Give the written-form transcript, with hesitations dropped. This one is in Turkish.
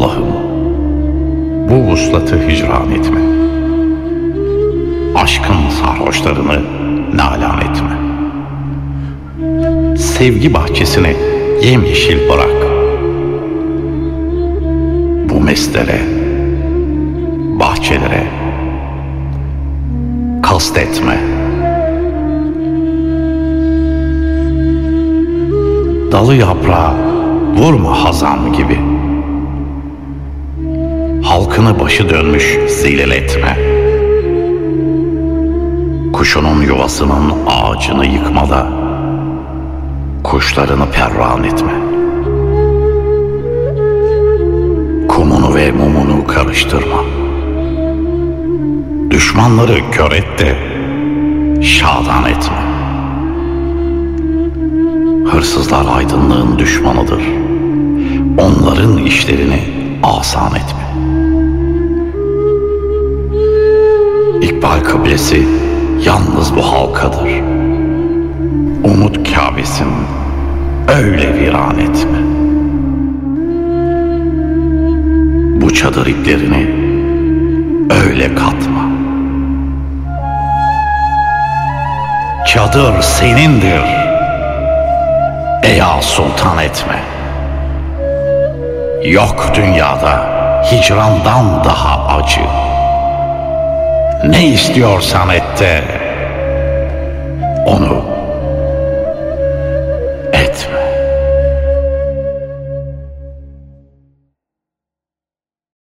Allah'ım, bu vuslatı hicran etme. Aşkın sarhoşlarını nalan etme. Sevgi bahçesini yemyeşil bırak. Bu meslere, bahçelere kastetme. Dalı yaprağa vurma hazan gibi. Halkını başı dönmüş zilal etme. Kuşunun yuvasının ağacını yıkmada kuşlarını perran etme. Kumunu ve mumunu karıştırma. Düşmanları kör et de şadan etme. Hırsızlar aydınlığın düşmanıdır. Onların işlerini asan etme. İkbal kıblesi yalnız bu halkadır. Umut Kâbesin öyle viran etme. Bu çadır iplerini öyle katma. Çadır senindir. Eya sultan etme. Yok dünyada hicrandan daha acı. Ne istiyorsan et de onu